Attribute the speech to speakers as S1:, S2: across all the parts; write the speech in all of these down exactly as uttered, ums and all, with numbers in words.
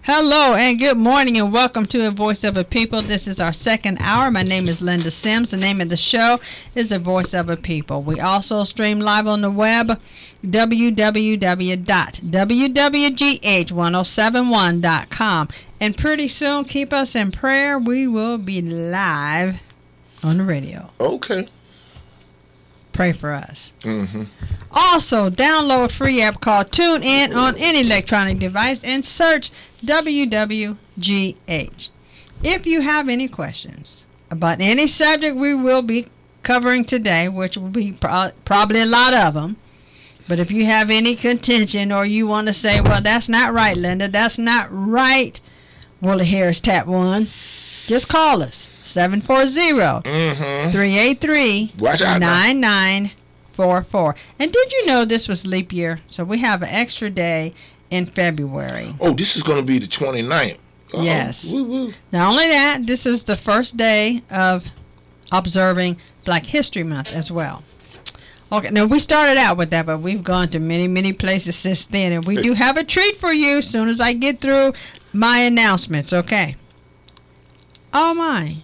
S1: Hello and good morning and welcome to A Voice of a People. This is our second hour. My name is Linda Sims. The name of the show is A Voice of a People. We also stream live on the web, w w w dot w w g h ten seventy-one dot com. And pretty soon, keep us in prayer. We will be live on the radio.
S2: Okay.
S1: Pray for us.
S2: Mm-hmm.
S1: Also, download a free app called TuneIn on any electronic device and search W W G H. If you have any questions about any subject we will be covering today, which will be pro- probably a lot of them, but if you have any contention or you want to say, well, that's not right, Linda, that's not right, Willie Harris Tap One, just call us. seven four zero, three eight three, nine nine four four. And did you know this was leap year? So we have an extra day in February.
S2: Oh, this is going to be the twenty-ninth. Uh-oh.
S1: Yes.
S2: Woo, woo.
S1: Not only that, this is the first day of observing Black History Month as well. Okay, now we started out with that, but we've gone to many, many places since then. And we do have a treat for you as soon as I get through my announcements, okay? Oh, my.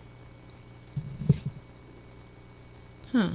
S1: Huh.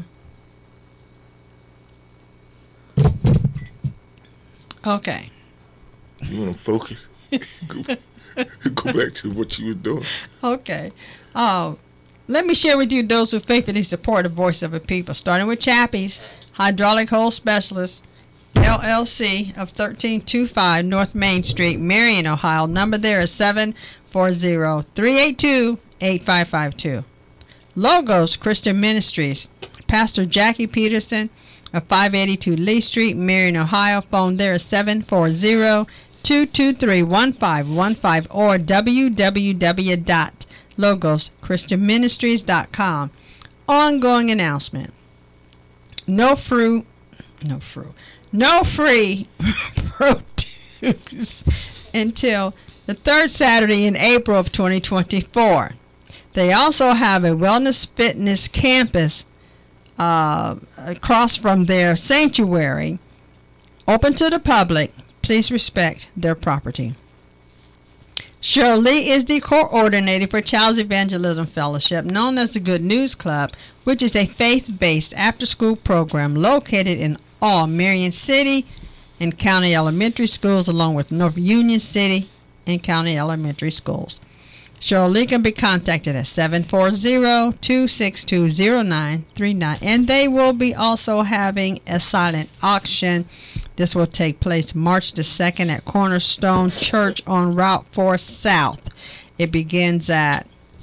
S1: Okay.
S2: You want to focus? go, go back to what you were doing.
S1: Okay. Uh, let me share with you those who faithfully support the Voice of the People, starting with Chappie's Hydraulic Hole Specialist, L L C of thirteen twenty-five North Main Street, Marion, Ohio. Number there is seven four zero, three eight two, eight five five two. Logos Christian Ministries, Pastor Jackie Peterson of five eighty-two Lee Street, Marion, Ohio. Phone there is seven four zero, two two three, one five one five or w w w dot logos christian ministries dot com. Ongoing announcement. No fruit, no fruit, no free produce until the third Saturday in April of twenty twenty-four. They also have a wellness fitness campus uh, across from their sanctuary, open to the public. Please respect their property. Cheryl Lee is the coordinator for Child's Evangelism Fellowship, known as the Good News Club, which is a faith-based after-school program located in all Marion City and County Elementary Schools, along with North Union City and County Elementary Schools. Cheryl Lee can be contacted at seven four zero, two six two, zero nine three nine. And they will be also having a silent auction. This will take place March the second at Cornerstone Church on Route four South. It begins at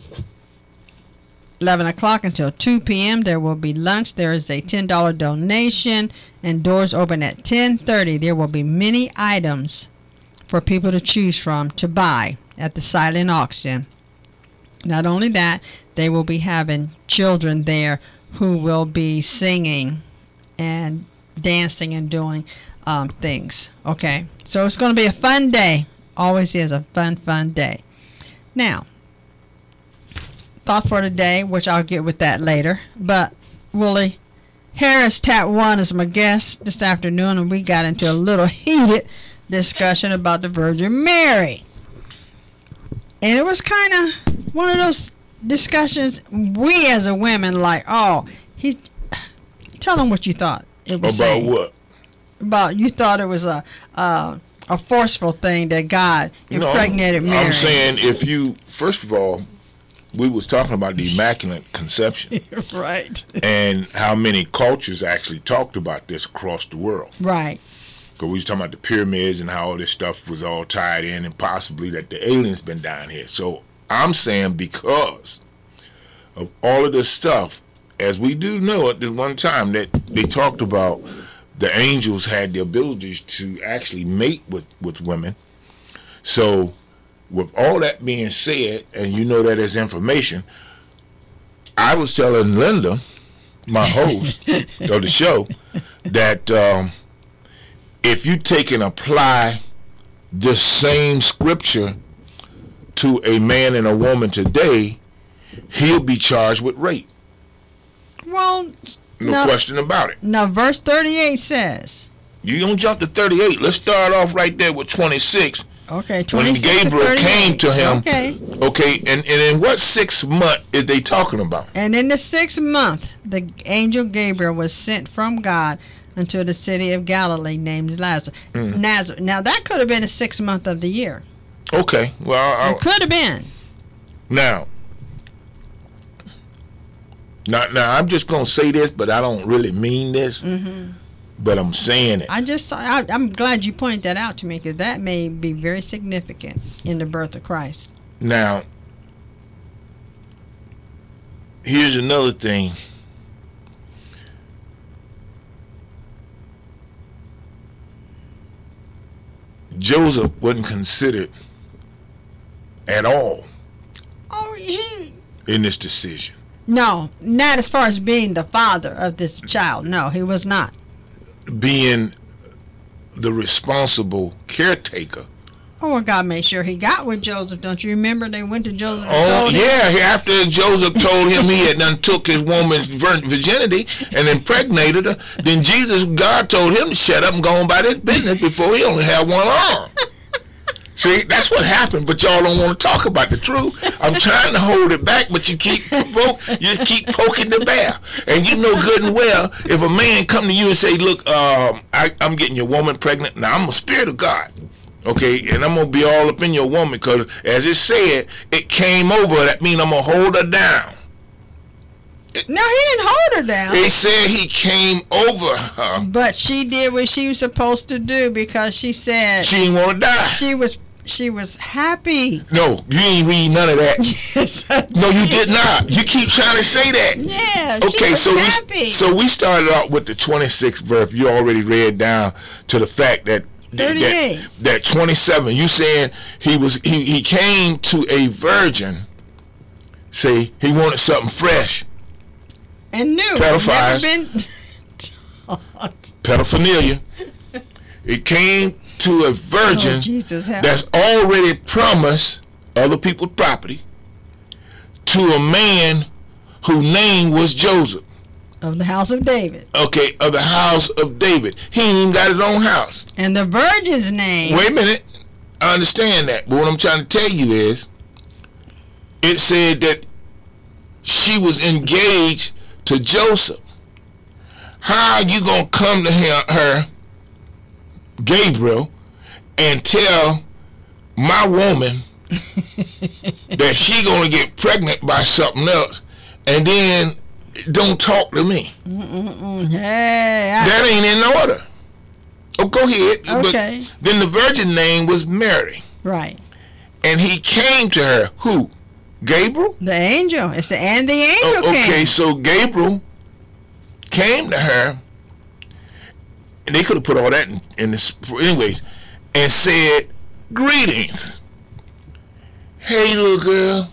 S1: eleven o'clock until two p.m. There will be lunch. There is a ten dollars donation, and doors open at ten thirty. There will be many items for people to choose from to buy at the silent auction. Not only that, they will be having children there who will be singing and dancing and doing um, things. Okay, so it's going to be a fun day. Always is a fun, fun day. Now, thought for the day, which I'll get with that later, but Willie Harris Tap One is my guest this afternoon, and we got into a little heated discussion about the Virgin Mary. And it was kind of one of those discussions we as a women like, oh, he. Tell them what you thought it was.
S2: About
S1: saying.
S2: what?
S1: About you thought it was a uh, a forceful thing that God impregnated
S2: no,
S1: Mary.
S2: I'm saying if you, first of all, we was talking about the Immaculate Conception.
S1: Right.
S2: And how many cultures actually talked about this across the world.
S1: Right.
S2: Because we was talking about the pyramids and how all this stuff was all tied in, and possibly that the aliens been down here. So I'm saying because of all of this stuff, as we do know at the one time that they talked about the angels had the abilities to actually mate with, with women. So with all that being said, and you know that as information, I was telling Linda, my host of the show, that um, if you take and apply this same scripture to a man and a woman today, he'll be charged with rape.
S1: Well,
S2: no
S1: now,
S2: question about it.
S1: Now, verse thirty-eight says,
S2: You don't jump to thirty-eight. Let's start off right there with twenty-six
S1: Okay,
S2: when
S1: twenty-six to
S2: Gabriel came
S1: thirty-eight.
S2: to him.
S1: Okay.
S2: Okay, and, and in what sixth month is they talking about?
S1: And in the sixth month, the angel Gabriel was sent from God unto the city of Galilee named Lazarus.
S2: Mm.
S1: Nazareth. Now, that could have been the sixth month of the year.
S2: Okay, well, I,
S1: It could have been.
S2: now, now, now, I'm just gonna say this, but I don't really mean this.
S1: Mm-hmm.
S2: But I'm saying it.
S1: I just, I, I'm glad you pointed that out to me, because that may be very significant in the birth of Christ.
S2: Now, here's another thing. Joseph wasn't considered at all
S1: Oh, he...
S2: in this decision.
S1: No, not as far as being the father of this child. No, he was not.
S2: Being the responsible caretaker.
S1: Oh, well, God made sure he got with Joseph. Don't you remember they went to Joseph and
S2: Oh,
S1: told him?
S2: yeah. After Joseph told him he had done took his woman's vir- virginity and impregnated her, then Jesus, God told him to shut up and go on about his business before he only had one arm. See, that's what happened, but y'all don't want to talk about the truth. I'm trying to hold it back, but you keep poke, you keep poking the bear. And you know good and well, if a man come to you and say, look, um, I, I'm getting your woman pregnant. Now, I'm a spirit of God, okay, and I'm going to be all up in your woman because, as it said, it came over. That means I'm going to hold her down.
S1: No, he didn't hold her down.
S2: They said he came over her.
S1: But she did what she was supposed to do, because she said
S2: She didn't want to die.
S1: she was she was happy.
S2: No, you ain't read none of that.
S1: Yes, I
S2: No, you
S1: did.
S2: did not. You keep trying to say that.
S1: Yeah, she
S2: Okay,
S1: was
S2: so
S1: happy.
S2: we so we started out with the twenty-sixth verse. You already read down to the fact that
S1: thirty-eight.
S2: that, that twenty-seven. You saying he was he, he came to a virgin. See, he wanted something fresh.
S1: And new.
S2: Pedophiles.
S1: Never been taught.
S2: Pedophilia. It came to a virgin
S1: Oh, Jesus, help.
S2: that's already promised other people's property to a man whose name was Joseph.
S1: Of the house of David.
S2: Okay, of the house of David. He ain't even got his own house.
S1: And the virgin's name.
S2: Wait a minute. I understand that. But what I'm trying to tell you is, it said that she was engaged to Joseph. How are you going to come to him, her, Gabriel, and tell my woman that she going to get pregnant by something else, and then don't talk to me?
S1: Mm-mm-mm. Hey, I,
S2: That ain't in order. Oh, go ahead.
S1: Okay.
S2: But then the virgin name was Mary.
S1: right.
S2: And he came to her. Who? Gabriel?
S1: The angel. It's the and the angel
S2: Oh, okay,
S1: came.
S2: so Gabriel came to her, and they could have put all that in, in this, anyways, and said, greetings. Hey, little girl.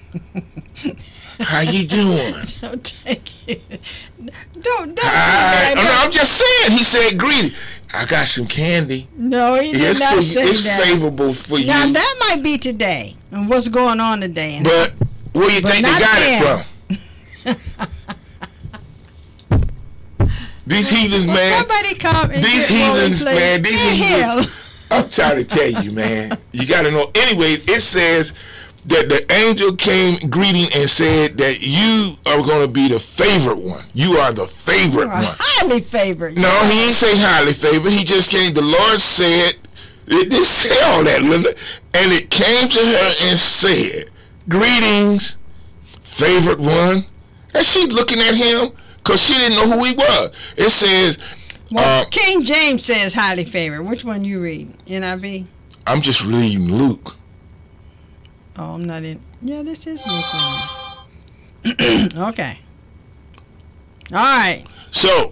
S2: How you doing?
S1: Don't take it. Don't don't.
S2: I,
S1: do
S2: no,
S1: that.
S2: I'm just saying. He said, greetings. I got some candy.
S1: No, he did
S2: It's,
S1: not
S2: for,
S1: say
S2: it's
S1: that.
S2: favorable for
S1: Now
S2: you.
S1: that might be today, and what's going on today. And
S2: But where do you
S1: But
S2: think they
S1: not
S2: got
S1: then.
S2: it from? These heathens,
S1: Will
S2: man.
S1: somebody come and
S2: These
S1: get Wally,
S2: heathens,
S1: please?
S2: man. These
S1: Get
S2: heathens.
S1: him.
S2: I'm trying to tell you, man. You got to know. Anyways, it says that the angel came greeting and said that you are going to be the favorite one. You are the favorite
S1: You are
S2: one.
S1: highly favored.
S2: No, he ain't say highly favored. He just came. The Lord said, it didn't say all that, Linda. And it came to her and said, greetings, favorite one. And she's looking at him because she didn't know who he was. It says,
S1: Well,
S2: uh,
S1: King James says highly favored. Which one you read? N I V?
S2: I'm just reading Luke.
S1: Oh, I'm not in. Yeah, this is Luke one. Okay. All right.
S2: So,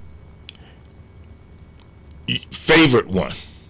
S2: y- favorite one.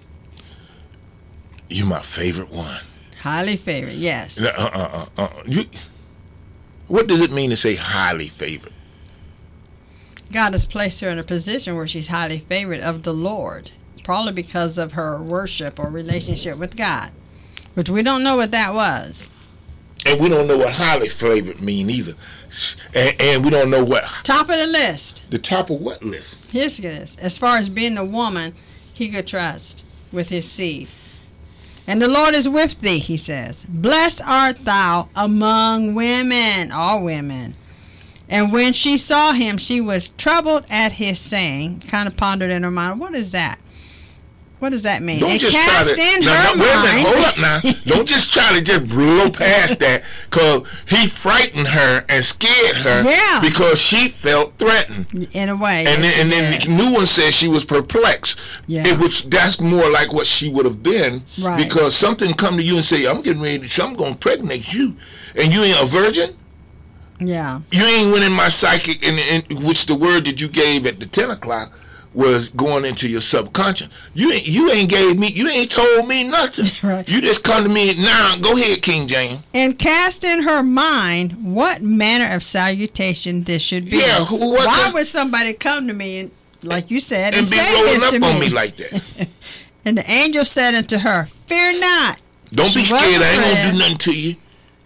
S2: You my favorite one.
S1: Highly favored, yes.
S2: Uh, uh, uh, uh, uh. You, what does it mean to say highly favored?
S1: God has placed her in a position where she's highly favored of the Lord, probably because of her worship or relationship with God, which we don't know what that was.
S2: And we don't know what highly favored mean either. And, and we don't know what
S1: Top of the list.
S2: the top of what list.
S1: Here's this. As far as being a woman he could trust with his seed. And the Lord is with thee, he says. Blessed art thou among women, all women. And when she saw him, she was troubled at his saying, kind of pondered in her mind, what is that? What does that mean?
S2: Don't
S1: It
S2: just
S1: cast
S2: try to,
S1: in
S2: now,
S1: her
S2: now, wait a minute,
S1: mind.
S2: hold up now. Don't just try to just blow past that, because he frightened her and scared her
S1: Yeah.
S2: because she felt threatened.
S1: In a way.
S2: And
S1: yes,
S2: then, and
S1: she
S2: then
S1: did.
S2: the new one says she was perplexed.
S1: Yeah.
S2: It was, that's more like what she would have been.
S1: Right.
S2: Because something come to you and say, I'm getting ready to, I'm going to impregnate you. And you ain't a virgin?
S1: Yeah.
S2: You ain't went in my psychic, in, in which the word that you gave at the ten o'clock was going into your subconscious. You ain't, you ain't gave me, you ain't told me nothing.
S1: Right.
S2: You just come to me now. Go ahead, King James.
S1: And cast in her mind what manner of salutation this should be.
S2: Yeah, who- what
S1: Why
S2: the-
S1: would somebody come to me and, like you said, and,
S2: And be
S1: say
S2: rolling
S1: this
S2: up
S1: to
S2: on
S1: me?
S2: me like that.
S1: And the angel said unto her, Fear not.
S2: Don't
S1: She
S2: be scared. I ain't
S1: wasn't
S2: gonna do nothing to you.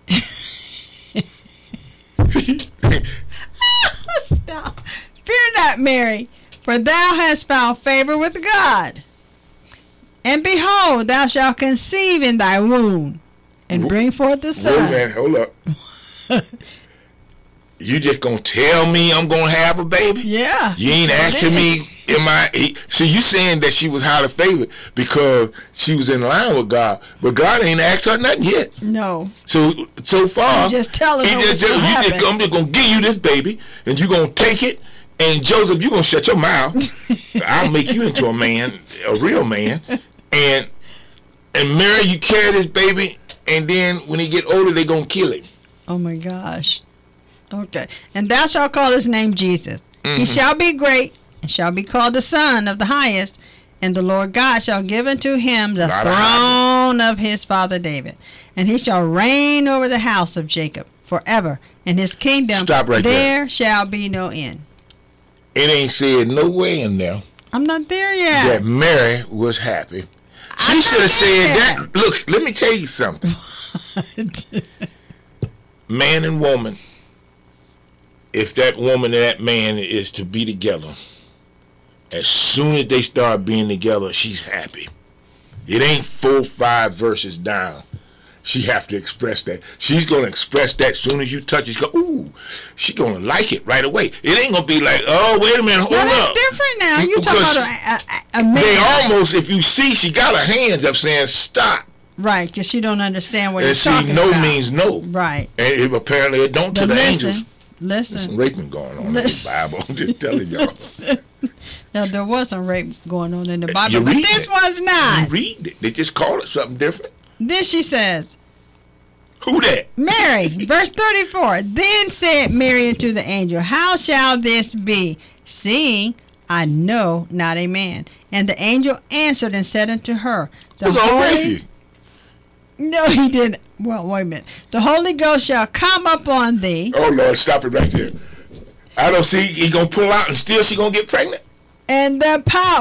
S1: Stop. Fear not, Mary, for thou hast found favor with God. And behold, thou shalt conceive in thy womb, and bring forth the
S2: Wait a
S1: son.
S2: minute, hold up. You just gonna tell me I'm gonna have a baby?
S1: Yeah.
S2: You ain't
S1: sure
S2: asking
S1: did.
S2: me, am I? he- See, you saying that she was highly favored because she was in line with God, but God ain't asked her nothing yet.
S1: No.
S2: So, so far,
S1: You just telling
S2: he
S1: her
S2: just-
S1: what's gonna
S2: you just-
S1: happen.
S2: I'm just gonna give you this baby, and you gonna take it. And Joseph, you gonna shut your mouth. I'll make you into a man, a real man. And and Mary, you carry this baby, and then when he get older, they gonna kill him.
S1: Oh my gosh. Okay. And thou shalt call his name Jesus.
S2: Mm-hmm.
S1: He shall be great, and shall be called the Son of the Highest. And the Lord God shall give unto him the
S2: Lot of
S1: throne of his father David. And he shall reign over the house of Jacob forever. And his kingdom
S2: Stop right
S1: there
S2: there.
S1: shall be no end.
S2: It ain't said nowhere in there
S1: I'm not there
S2: that
S1: yet.
S2: Mary was happy. She
S1: I'm
S2: should have
S1: not
S2: said
S1: there
S2: that. Look, let me tell you something. Man and woman, if that woman and that man is to be together, as soon as they start being together, she's happy. It ain't four, five verses down. She have to express that. She's gonna express that as soon as you touch it. She go, ooh, she gonna like it right away. It ain't gonna be like, oh, wait a minute, hold
S1: Now that's
S2: up.
S1: different now. You talking
S2: Because
S1: about a, a, a man.
S2: They almost, if you see, she got her hands up saying stop.
S1: Right, because she don't understand what
S2: And
S1: he's
S2: see,
S1: talking
S2: no
S1: about.
S2: means no.
S1: Right.
S2: And it, apparently it don't to
S1: But
S2: the
S1: listen,
S2: angels. There's some
S1: listen.
S2: raping going on in the
S1: Listen.
S2: Bible. I'm just telling y'all.
S1: Now, there was some rape going on in the
S2: You
S1: Bible, but
S2: read
S1: this
S2: it.
S1: was
S2: You
S1: not.
S2: read it. They just call it something different.
S1: Then she says,
S2: Who that?
S1: Mary, verse thirty-four. Then said Mary unto the angel, How shall this be, seeing I know not a man? And the angel answered and said unto her, The
S2: Who's gonna rape
S1: Holy...
S2: you?
S1: No, he didn't. Well, wait a minute. The Holy Ghost shall come upon thee,
S2: Oh Lord, stop it right there. I don't see he gonna pull out and still she gonna get pregnant.
S1: and the power...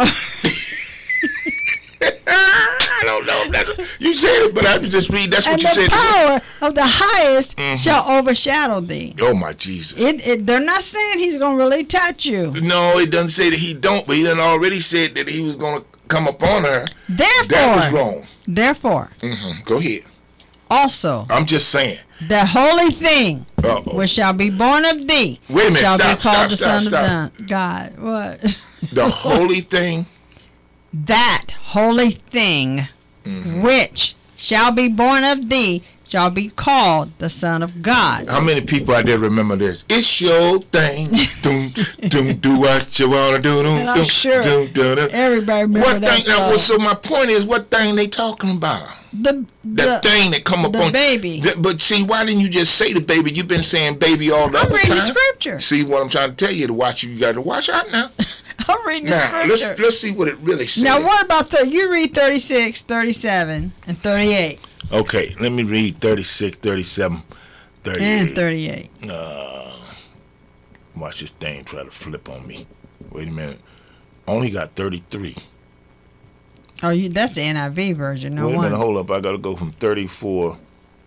S2: I don't know. If that's, you said it, but I just read. That's what
S1: and
S2: you
S1: the
S2: said.
S1: power of the highest
S2: Mhm.
S1: shall overshadow thee.
S2: Oh my Jesus.
S1: It, it, they're not saying he's going to really touch you.
S2: No, it doesn't say that he don't, but he done already said that he was gonna come upon her.
S1: Therefore,
S2: That was wrong.
S1: therefore,
S2: hmm Go ahead.
S1: also,
S2: I'm just saying.
S1: the holy thing
S2: Uh-oh.
S1: which shall be born of thee
S2: Wait a minute,
S1: shall
S2: stop,
S1: be called
S2: stop,
S1: the
S2: stop,
S1: Son
S2: stop.
S1: of God. What?
S2: The holy thing.
S1: That holy thing
S2: Mm-hmm.
S1: which shall be born of thee shall be called the Son of God.
S2: How many people out there remember this? It's your thing. doom, doom, do what you wanna do. Doom,
S1: And I'm
S2: doom,
S1: sure
S2: doom, doom, doom.
S1: Everybody remember
S2: What
S1: that
S2: thing? Now,
S1: song.
S2: well, so my point is, what thing they talking about?
S1: The,
S2: That
S1: the,
S2: thing that come
S1: the
S2: upon
S1: baby.
S2: Th- But see, why didn't you just say the baby? You've been saying baby all the
S1: I'm
S2: other
S1: reading the
S2: time.
S1: scripture.
S2: See what I'm trying to tell you to watch. You got to watch out now.
S1: I'm reading the
S2: Now let's
S1: scripture.
S2: let's see what it really says.
S1: Now, what about thirty? You read thirty-six, thirty-seven, and thirty-eight.
S2: Okay, let me read thirty-six, thirty-seven, thirty-eight.
S1: And thirty-eight.
S2: Uh, watch this thing try to flip on me. Wait a minute. Only got thirty-three.
S1: Oh, you that's the N I V version. No
S2: Wait a
S1: one.
S2: minute, hold up. I got to go from thirty-four.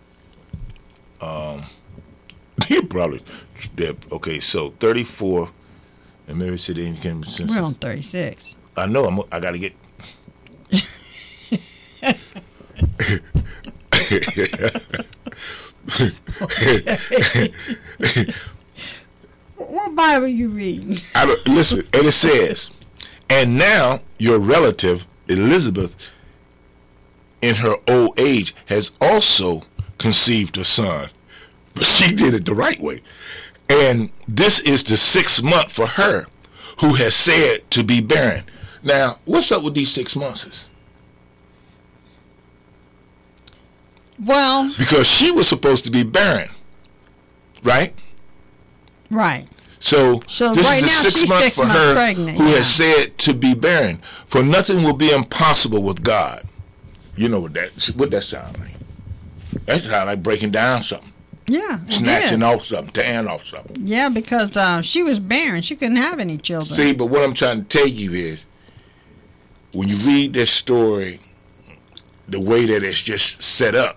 S2: Um, you probably. Okay, so thirty-four. And Mary said, they came since.
S1: We're on thirty-six.
S2: I know. I'm, I got to get.
S1: What Bible you reading?
S2: I don't, listen, and it says, and now your relative Elizabeth, in her old age, has also conceived a son. But she did it the right way. And this is the sixth month for her, who has said to be barren. Now, what's up with these six months?
S1: Well,
S2: because she was supposed to be barren, right?
S1: Right.
S2: So,
S1: so
S2: this
S1: right
S2: is the
S1: now
S2: sixth
S1: she's
S2: month
S1: six
S2: for
S1: months
S2: her
S1: pregnant,
S2: who
S1: yeah.
S2: has said to be barren. For nothing will be impossible with God. You know what that what that sound like? That sound like breaking down something.
S1: Yeah.
S2: Snatching off something, tearing off something.
S1: Yeah, because uh, she was barren. She couldn't have any children.
S2: See, but what I'm trying to tell you is, when you read this story, the way that it's just set up,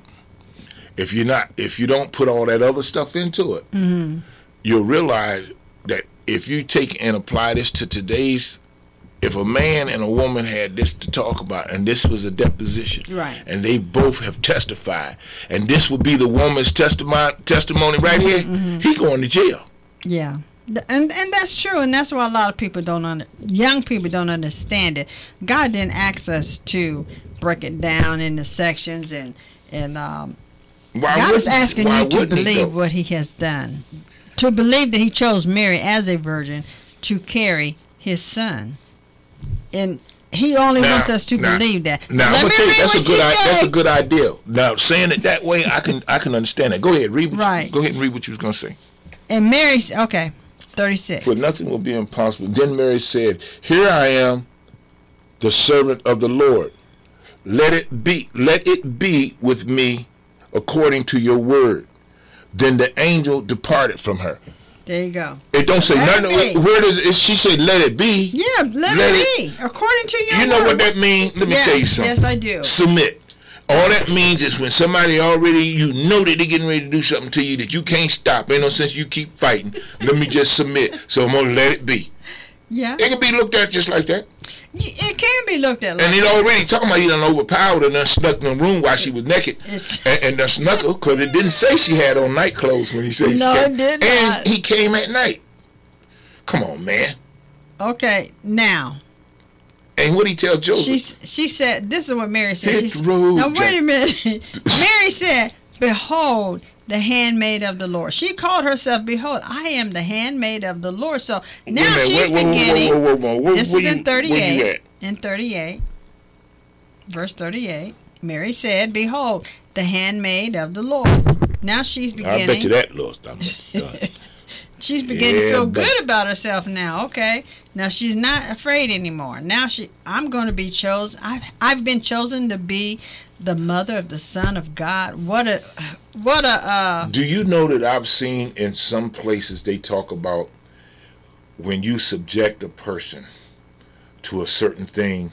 S2: if you're not, if you don't put all that other stuff into it,
S1: mm-hmm.
S2: you'll realize that if you take and apply this to today's, if a man and a woman had this to talk about, and this was a deposition,
S1: right,
S2: and they both have testified, and this would be the woman's testimony, testimony right here,
S1: mm-hmm.
S2: he going to jail.
S1: Yeah. And and that's true, and that's why a lot of people don't under, young people don't understand it. God didn't ask us to break it down into sections, and and um,
S2: why
S1: God is asking you to
S2: believe
S1: he, what He has done, to believe that He chose Mary as a virgin to carry His son, and He only
S2: now,
S1: wants us to
S2: now,
S1: believe that.
S2: Now,
S1: Let
S2: I'm
S1: me
S2: gonna tell you,
S1: read
S2: that's
S1: what
S2: a good.
S1: she
S2: I, that's
S1: said.
S2: a good idea. Now, saying it that way, I can I can understand that. Go ahead, read. What
S1: right.
S2: You, go ahead and read what you was gonna say.
S1: And Mary, okay. thirty-six.
S2: For nothing will be impossible. Then Mary said, here I am, the servant of the Lord. Let it be, let it be with me according to your word. Then the angel departed from her.
S1: There you go.
S2: It don't say
S1: let
S2: nothing. Where does it? She said, let it be.
S1: Yeah, let, let it be. According to your
S2: You know
S1: word.
S2: what that means? Let me
S1: yes,
S2: tell you something.
S1: Yes, I do.
S2: Submit. All that means is when somebody already, you know that they're getting ready to do something to you that you can't stop. Ain't no sense you keep fighting. Let me just submit. So I'm going to let it be.
S1: Yeah.
S2: It can be looked at just like that.
S1: It can be looked at like
S2: and it
S1: that.
S2: already talking about he done overpowered and done snuck in the room while she was naked.
S1: It's
S2: and, and done snuck her because it didn't say she had on night clothes when he said
S1: no,
S2: she came.
S1: it did
S2: and
S1: not.
S2: he came at night. Come on, man.
S1: Okay, now.
S2: And what he tell Joseph?
S1: She she said, this is what Mary said.
S2: Hit
S1: She,
S2: the road,
S1: now,
S2: Jack.
S1: wait a minute. Mary said, behold, the handmaid of the Lord. She called herself, behold, I am the handmaid of the Lord. So now
S2: minute,
S1: she's
S2: wait, wait,
S1: beginning.
S2: whoa, whoa, whoa, whoa, whoa.
S1: This
S2: Where
S1: is
S2: you-
S1: in thirty-eight.
S2: where you at?
S1: In thirty-eight. Verse thirty-eight. Mary said, behold, the handmaid of the Lord. Now she's beginning.
S2: I bet you that lost. I'm done.
S1: She's beginning
S2: Yeah,
S1: to feel
S2: but-
S1: good about herself now. Okay, now she's not afraid anymore. Now she, I'm going to be chosen. I've, I've been chosen to be the mother of the Son of God. What a, what a. Uh,
S2: Do you know that I've seen in some places they talk about when you subject a person to a certain thing,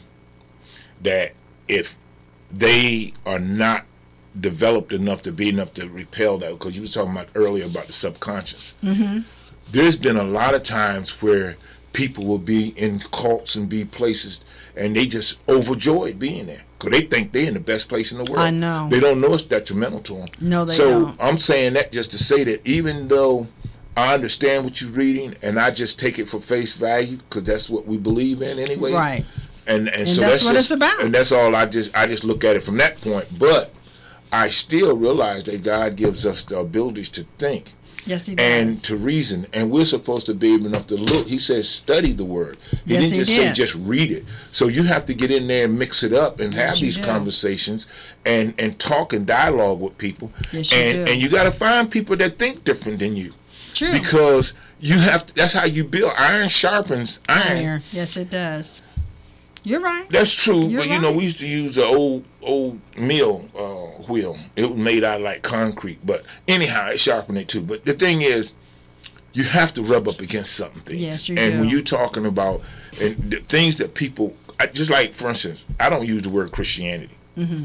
S2: that if they are not developed enough to be enough to repel that, because you were talking about earlier about the subconscious.
S1: mm-hmm.
S2: There's been a lot of times where people will be in cults and be places and they just overjoyed being there because they think they're in the best place in the world.
S1: I know.
S2: They don't know it's detrimental to them.
S1: No, they
S2: so
S1: don't.
S2: I'm saying that just to say that even though I understand what you're reading and I just take it for face value because that's what we believe in anyway.
S1: Right.
S2: And and,
S1: And
S2: so
S1: that's
S2: that's,
S1: what
S2: just,
S1: it's about.
S2: And that's all I just I just look at it from that point. But I still realize that God gives us the abilities to think.
S1: Yes, he does.
S2: And to reason, and we're supposed to be able enough to look. He says, study the word. He
S1: Yes,
S2: didn't
S1: he
S2: just
S1: did.
S2: say just read it. So you have to get in there and mix it up and have
S1: Yes, you
S2: these
S1: do.
S2: conversations and and talk and dialogue with people.
S1: Yes, you
S2: and
S1: do.
S2: and you got to find people that think different than you,
S1: True.
S2: because you have to, that's how you build. Iron sharpens iron.
S1: Iron. Yes, it does. You're right.
S2: That's true,
S1: You're
S2: but you know
S1: right.
S2: we used to use the old old mill uh, wheel. It was made out of like concrete, but anyhow, it sharpened it too. But the thing is, you have to rub up against something. Things.
S1: Yes, you
S2: and
S1: do.
S2: when you're talking about and the things that people, I- just like for instance, I don't use the word Christianity.
S1: Mm-hmm.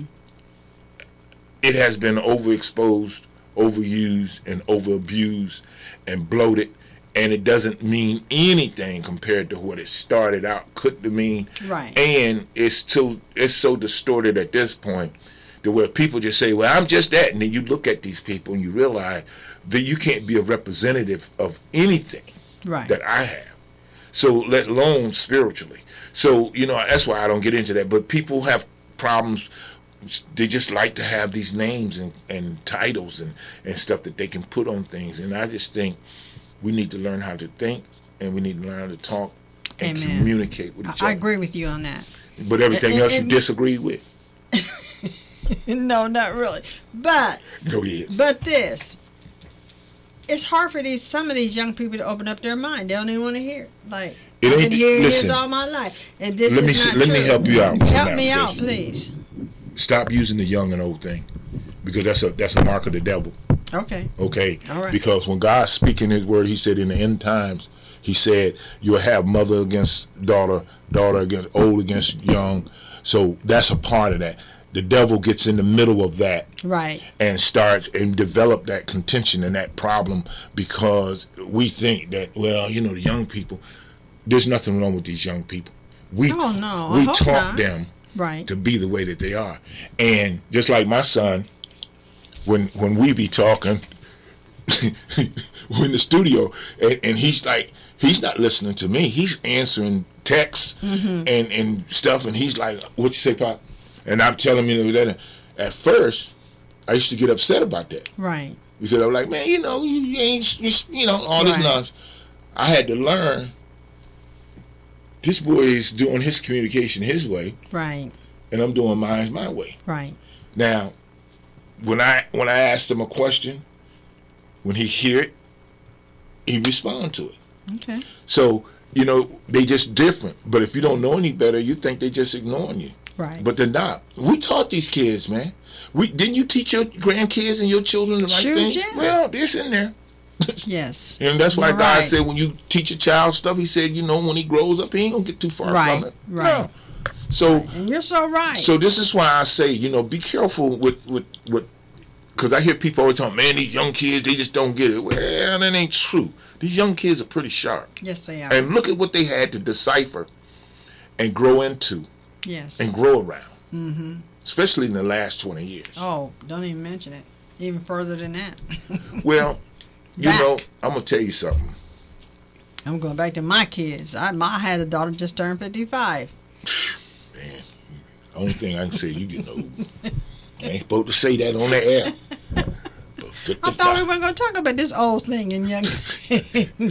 S2: It has been overexposed, overused, and overabused, and bloated. And it doesn't mean anything compared to what it started out could to mean.
S1: Right.
S2: And it's so it's so distorted at this point to where people just say, well, I'm just that. And then you look at these people and you realize that you can't be a representative of anything
S1: right.
S2: that I have. So let alone spiritually. So, you know, that's why I don't get into that. But people have problems. They just like to have these names and, and titles and, and stuff that they can put on things. And I just think we need to learn how to think, and we need to learn how to talk and
S1: Amen.
S2: communicate with each
S1: I,
S2: other.
S1: I agree with you on that.
S2: But everything
S1: And-
S2: else
S1: and-
S2: you disagree with.
S1: No, not really. But
S2: Go ahead.
S1: but this, it's hard for these some of these young people to open up their mind. They don't even want to hear. Like
S2: It
S1: I've
S2: ain't-
S1: been hearing
S2: listen.
S1: this all my life, and this
S2: Let
S1: is
S2: me s-
S1: not
S2: let
S1: true.
S2: me help you out.
S1: Help
S2: Now,
S1: me out,
S2: sis.
S1: please.
S2: Stop using the young and old thing, because that's a that's a mark of the devil.
S1: Okay.
S2: Okay.
S1: All right.
S2: Because when God's speaking His word, He said in the end times, He said you'll have mother against daughter, daughter against old against young. So that's a part of that. The devil gets in the middle of that
S1: Right.
S2: and starts and develop that contention and that problem, because we think that, well, you know, the young people, there's nothing wrong with these young people. We
S1: Oh, no, I
S2: we
S1: hope
S2: taught
S1: not.
S2: them
S1: Right.
S2: to be the way that they are. And just like my son, when when we be talking, we're in the studio, and, and he's like, he's not listening to me. He's answering texts
S1: Mm-hmm.
S2: and, and stuff, and he's like, what you say, Pop? And I'm telling him that at first, I used to get upset about that.
S1: Right.
S2: Because I'm like, man, you know, you, you ain't, you, you know, all this
S1: Right.
S2: nonsense. I had to learn, this boy is doing his communication his way,
S1: Right.
S2: and I'm doing mine my way.
S1: Right.
S2: Now, when I when I asked him a question, when he hear it, he respond to it.
S1: Okay.
S2: So, you know, they just different. But if you don't know any better, you think they just ignoring you.
S1: Right.
S2: But they're not. We taught these kids, man. We didn't you teach your grandkids and your children the right
S1: Sure
S2: things?
S1: did.
S2: Well, this in there.
S1: Yes.
S2: And that's why
S1: You're
S2: God
S1: right.
S2: said when you teach a child stuff, He said, you know, when he grows up, he ain't gonna get too far
S1: Right,
S2: from it.
S1: right.
S2: No. So
S1: And you're so right.
S2: So this is why I say, you know, be careful with with with, because I hear people always talking, man, these young kids, they just don't get it. Well, that ain't true. These young kids are pretty sharp,
S1: yes, they are.
S2: and look at what they had to decipher and grow into
S1: yes.
S2: and grow around,
S1: Mm-hmm.
S2: especially in the last twenty years.
S1: Oh, don't even mention it. Even further than that.
S2: Well, you
S1: Back.
S2: know, I'm gonna tell you something.
S1: I'm going back to my kids. I, my, I had a daughter just turned fifty-five.
S2: Man, the only thing I can say, you getting old. I ain't supposed to say that on the air. But
S1: I
S2: fifty-five.
S1: thought we weren't going to talk about this old thing and young thing.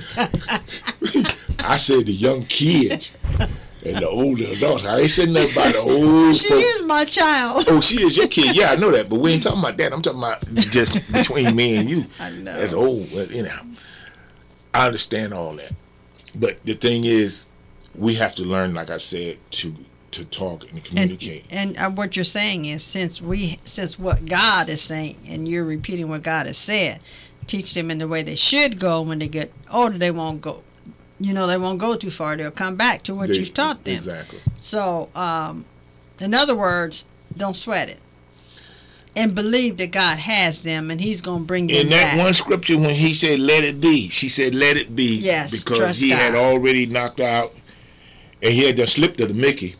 S2: I said the young kids and the older adults. I ain't said nothing about the old
S1: She
S2: folks.
S1: is my child.
S2: Oh, she is your kid. Yeah, I know that. But we ain't talking about that. I'm talking about just between me and you.
S1: I know.
S2: As old. Well, you know, I understand all that. But the thing is, we have to learn, like I said, to to talk and communicate.
S1: And, and uh, what you're saying is, since we, since what God is saying, and you're repeating what God has said, teach them in the way they should go. When they get older, they won't go. You know, they won't go too far. They'll come back to what
S2: They-
S1: you've taught them.
S2: Exactly.
S1: So, um, in other words, don't sweat it, and believe that God has them, and He's going to bring them
S2: In that
S1: back.
S2: one scripture, when he said, let it be, she said, let it be.
S1: Yes,
S2: Because
S1: trust
S2: he
S1: God.
S2: had already knocked out, and he had just slipped to the Mickey.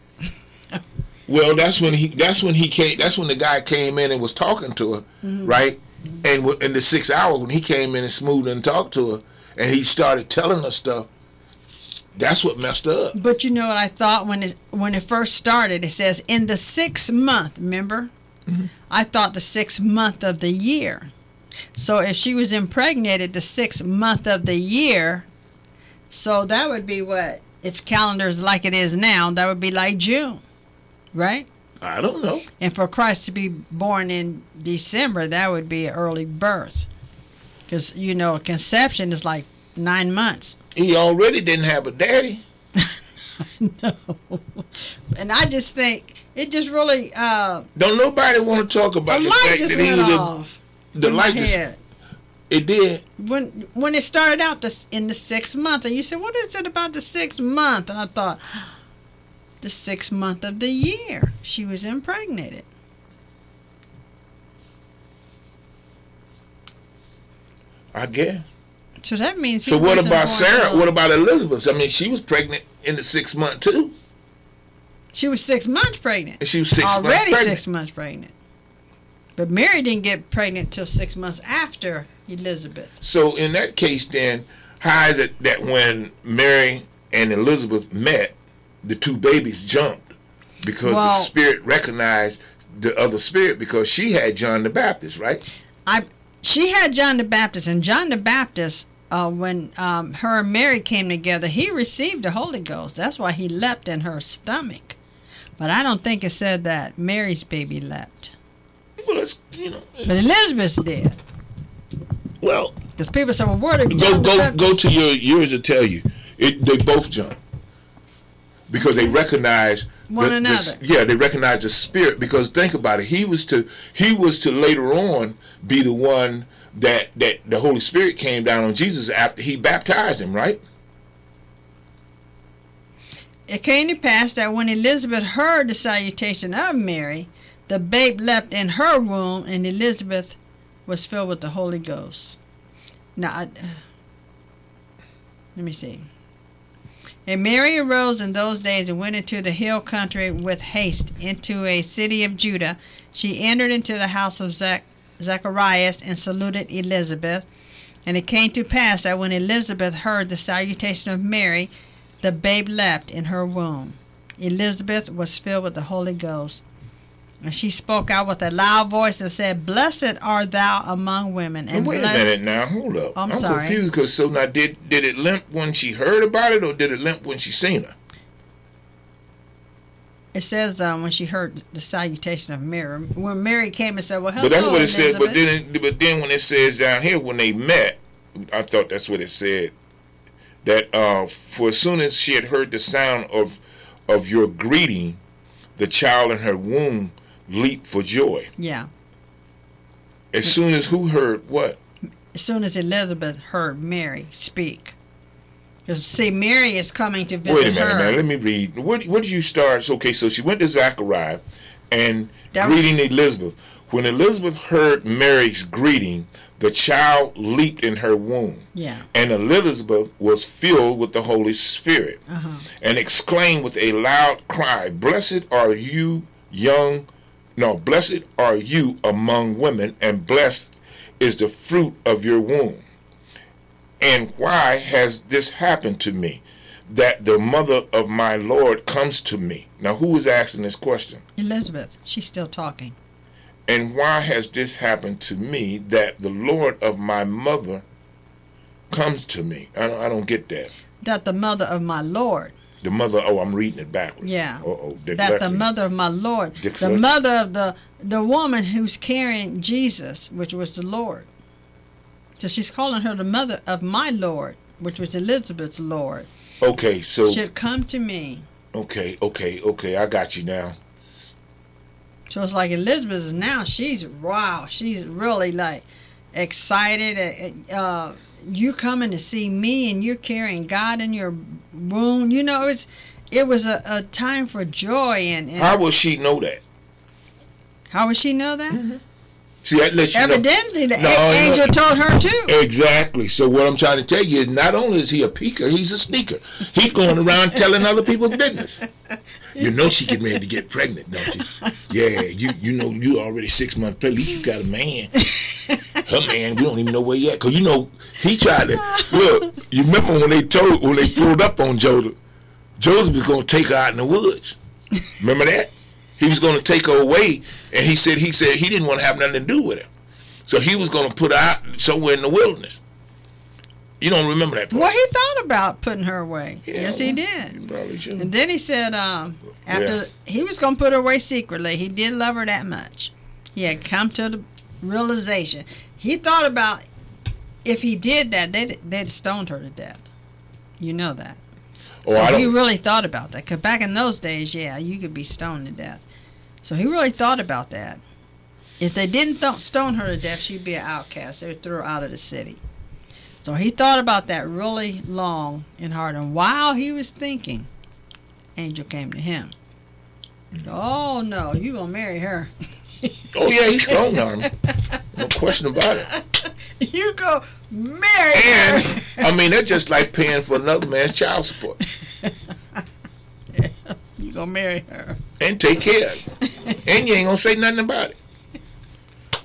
S2: Well, that's when he. That's when he came. That's when the guy came in and was talking to her,
S1: Mm-hmm.
S2: right? And w- in the sixth hour, when he came in and smoothed and talked to her, and he started telling her stuff, that's what messed her up.
S1: But you know what I thought when it when it first started? It says in the sixth month. Remember,
S2: Mm-hmm.
S1: I thought the sixth month of the year. So if she was impregnated the sixth month of the year, so that would be what? If calendar's like it is now, that would be like June, right?
S2: I don't know.
S1: And for Christ to be born in December, that would be an early birth. Because, you know, conception is like nine months.
S2: He already didn't have a daddy.
S1: No. And I just think it just really, uh,
S2: Don't nobody want to talk
S1: the
S2: about the,
S1: light
S2: fact
S1: just
S2: that he
S1: went
S2: was
S1: off.
S2: a, the
S1: in my
S2: light. Just,
S1: head.
S2: it did.
S1: When when it started out this in the sixth month, and you said, what is it about the sixth month? And I thought, the sixth month of the year, she was impregnated.
S2: I guess.
S1: So that means he
S2: So what
S1: wasn't
S2: about
S1: born
S2: Sarah?
S1: till-
S2: What about Elizabeth? I mean, she was pregnant in the sixth month too.
S1: She was six months pregnant.
S2: And she was six months
S1: Already
S2: pregnant.
S1: six months pregnant. But Mary didn't get pregnant till six months after Elizabeth.
S2: So in that case, then, how is it that when Mary and Elizabeth met, the two babies jumped because
S1: well,
S2: the spirit recognized the other spirit because she had John the Baptist, right?
S1: I she had John the Baptist, and John the Baptist, uh, when um, her and Mary came together, he received the Holy Ghost. That's why he leapt in her stomach. But I don't think it said that Mary's baby leapt.
S2: Well, it's, you know.
S1: But Elizabeth's did.
S2: Well,
S1: because people say, "Well, where did
S2: go
S1: John
S2: go
S1: the Baptist?"
S2: go to your yours to tell you it? They both jumped because they recognize
S1: one
S2: the,
S1: another.
S2: The, yeah, they recognize the spirit. Because think about it, he was to he was to later on be the one that that the Holy Spirit came down on Jesus after he baptized him, right?
S1: It came to pass that when Elizabeth heard the salutation of Mary, the babe leapt in her womb, and Elizabeth was filled with the Holy Ghost. Now, I, let me see. And Mary arose in those days and went into the hill country with haste into a city of Judah. She entered into the house of Zach, Zacharias and saluted Elizabeth. And it came to pass that when Elizabeth heard the salutation of Mary, the babe leapt in her womb. Elizabeth was filled with the Holy Ghost. And she spoke out with a loud voice and said, "Blessed art thou among women." And
S2: wait
S1: blessed,
S2: a minute now, hold up.
S1: I'm,
S2: I'm
S1: sorry.
S2: confused because so now did did it limp when she heard about it or did it limp when she seen her?
S1: It says um, when she heard the salutation of Mary. When Mary came and said, "Well, hello,
S2: But that's what it
S1: Elizabeth."
S2: says. But then, it, but then when it says down here when they met, I thought that's what it said. That uh, for as soon as she had heard the sound of of your greeting, the child in her womb leaped for joy.
S1: Yeah.
S2: As soon as who heard what?
S1: As soon as Elizabeth heard Mary speak. Because, see, Mary is coming to visit her.
S2: Wait a minute, her. man. Let me read. What, what did you start? Okay, so she went to Zachariah and that greeting was... Elizabeth. When Elizabeth heard Mary's greeting, the child leaped in her womb.
S1: Yeah.
S2: And Elizabeth was filled with the Holy Spirit
S1: uh-huh.
S2: and exclaimed with a loud cry, "Blessed are you, young No, blessed are you among women, and blessed is the fruit of your womb. And why has this happened to me, that the mother of my Lord comes to me?" Now, who is asking this question?
S1: Elizabeth. She's still talking.
S2: "And why has this happened to me, that the Lord of my mother comes to me?" I don't, I don't get that.
S1: That the mother of my Lord.
S2: The mother, oh, I'm reading it backwards.
S1: Yeah.
S2: Uh-oh.
S1: That the mother of my Lord. The mother of the, the woman who's carrying Jesus, which was the Lord. So she's calling her the mother of my Lord, which was Elizabeth's Lord.
S2: Okay, so.
S1: Should come to me.
S2: Okay, okay, okay. I got you now.
S1: So it's like Elizabeth is now, she's, wow, she's really like excited. Uh, you coming to see me and you're carrying God in your womb. You know, it's it was a, a time for joy. And, and
S2: how will she know that?
S1: How would she know that?
S2: Mm-hmm. See, that lets you
S1: Evidently,
S2: know.
S1: the
S2: no,
S1: a- angel
S2: no.
S1: told her too.
S2: Exactly. So what I'm trying to tell you is not only is he a peeker, he's a sneaker. He's going around telling other people's business. You know she getting ready to get pregnant, don't you? Yeah, you you know you already six months pregnant. You got a man. Her man, we don't even know where yet. Because, you know, he tried to, look, you remember when they told, when they pulled up on Joseph, Joseph was going to take her out in the woods. Remember that? He was going to take her away, and he said he said he didn't want to have nothing to do with her. So he was going to put her out somewhere in the wilderness. You don't remember that part?
S1: Well, he thought about putting her away.
S2: Yeah,
S1: yes,
S2: well,
S1: he did.
S2: You probably should.
S1: And then he said um, after
S2: Yeah.
S1: he was going to put her away secretly, he did love her that much. He had come to the realization. He thought about if he did that, they'd, they'd stoned her to death. You know that.
S2: Oh,
S1: so
S2: I
S1: he
S2: don't,
S1: really thought about that. Because back in those days, yeah, you could be stoned to death. So he really thought about that. If they didn't th- stone her to death, she'd be an outcast. They would throw her out of the city. So he thought about that really long and hard. And while he was thinking, angel came to him. Oh, no, you going to marry her.
S2: oh, yeah, he's strong arm. No question about it.
S1: You go marry
S2: And,
S1: her.
S2: I mean, that's just like paying for another man's child support.
S1: Yeah, you going to marry her.
S2: And take care of it. And you ain't going to say nothing about it.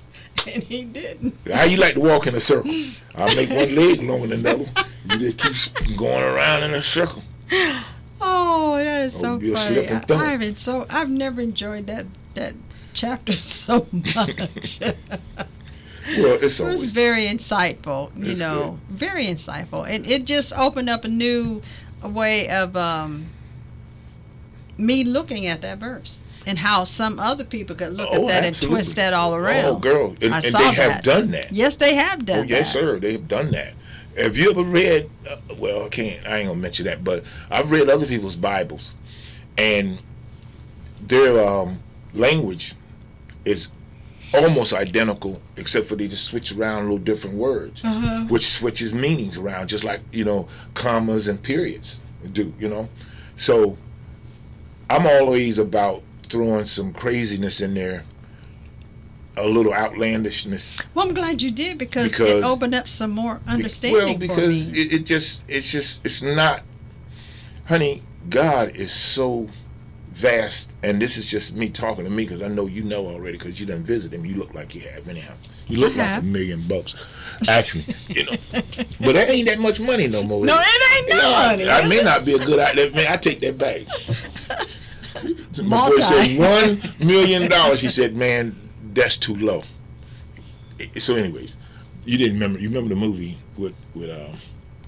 S1: And he didn't.
S2: How you like to walk in a circle? I'll make one leg longer than another. You just keep going around in a circle.
S1: Oh, that is
S2: Oh,
S1: so
S2: you'll
S1: funny.
S2: slip and
S1: I,
S2: thump.
S1: I haven't so I've never enjoyed that that chapter so much.
S2: Well, it's
S1: It was
S2: always
S1: very insightful, you
S2: It's
S1: know, very insightful. And it just opened up a new way of um, me looking at that verse and how some other people could look
S2: Oh,
S1: at that
S2: absolutely.
S1: and twist that all around.
S2: Oh, girl, and,
S1: I
S2: and
S1: saw
S2: they have
S1: that.
S2: done that.
S1: Yes, they have done
S2: Oh, yes,
S1: that.
S2: sir. They have done that. Have you ever read? Uh, well, I can't. I ain't gonna mention that, but I've read other people's Bibles, and their um, language is almost identical, except for they just switch around little different words,
S1: Uh-huh.
S2: which switches meanings around, just like you know commas and periods do. You know, so I'm always about throwing some craziness in there, a little outlandishness.
S1: Well, I'm glad you did because,
S2: Because-
S1: it opened up some more understanding
S2: Well, because
S1: for me.
S2: it, it just, it's just, it's not, honey, God is so vast, and this is just me talking to me because I know you know already because you done visit him. You look like you have anyhow. You look
S1: I
S2: like
S1: have.
S2: a million bucks, actually, you know. But that ain't that much money no more.
S1: No,
S2: is
S1: it ain't no
S2: I-
S1: money,
S2: I,
S1: is
S2: may
S1: it?
S2: not be a good idea. Man, I take that back. My boy
S1: Multi.
S2: said one million dollars. He said, "Man, that's too low." So, anyways, you didn't remember. You remember the movie with with um,